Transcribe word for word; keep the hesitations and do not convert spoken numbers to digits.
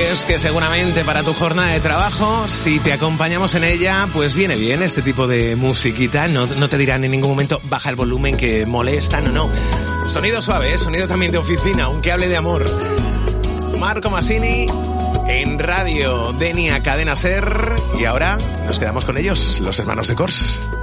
sabes que seguramente para tu jornada de trabajo, si te acompañamos en ella, pues viene bien este tipo de musiquita. No, no te dirán en ningún momento baja el volumen que molesta, no, no. Sonido suave, ¿eh? Sonido también de oficina, aunque hable de amor. Marco Masini en Radio Denia Cadena Ser. Y ahora nos quedamos con ellos, los hermanos de Cors.